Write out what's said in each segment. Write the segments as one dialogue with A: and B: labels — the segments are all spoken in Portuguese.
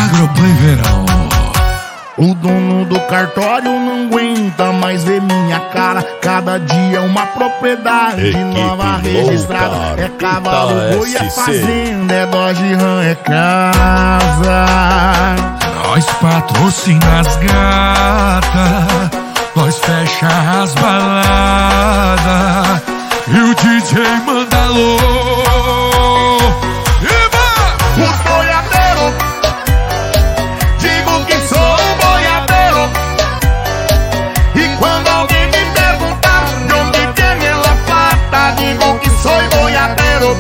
A: Agroplay Verão.
B: O dono do cartório não aguenta mais ver minha cara. Cada dia uma propriedade
C: Equipe
B: nova registrada.
C: louca,
B: É cavalo, boi, é
C: SC.
B: fazenda, é Dodge Ram, é casa.
A: Nós patrocina as gatas, nós fecha as baladas e o DJ manda alô.
B: Os boiadeiros, digo que sou boiadeiro. E quando alguém me perguntar de onde vem ela plata, digo que sou boiadeiro.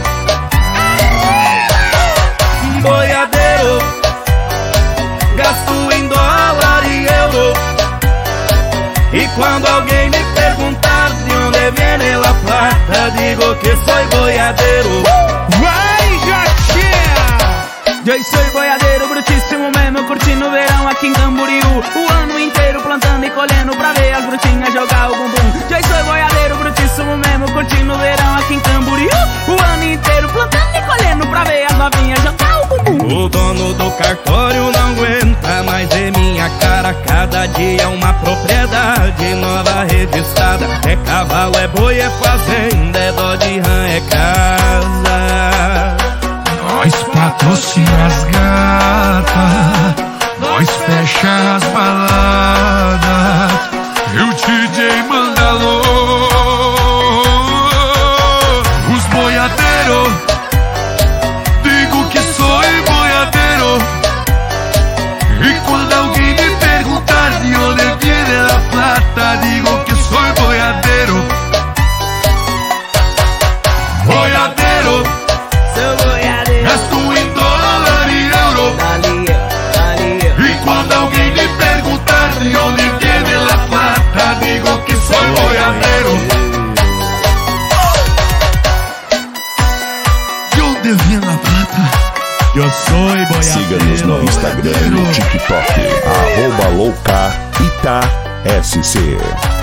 D: Boiadeiro, gasto em dólar e euro. E quando alguém me perguntar de onde vem ela plata, digo que sou boiadeiro.
B: Vai, gatinha!
D: Eu sou boiadeiro brutíssimo mesmo, curtindo o verão aqui em Camboriú. O ano inteiro plantando e colhendo pra ver as brutinhas jogar o bumbum. Eu sou boiadeiro brutíssimo mesmo, curtindo o verão aqui em Camboriú. O ano inteiro plantando e colhendo pra ver as novinhas jogar o bumbum. O dono do cartório não aguenta mais ver minha cara. Cada dia uma propriedade nova registrada. É cavalo, é boi, é fazenda, é Dodge Ram, é casa.
A: Nós patrocina as gatas, nós fecha as baladas e o DJ manda alô. Os boiadeiros, digo que sou boiadeiro. E quando alguém me perguntar de onde vem a plata, digo que sou boiadeiro. Boiadeiro,
D: Sou boiadeiro,
A: gasto em dólar e euro. E quando alguém me perguntar de onde vem a plata, digo que sou boiadeiro. De onde vem a plata?
B: Eu sou boiadeiro.
C: Siga-nos no Instagram e no TikTok, @loucaItaSC.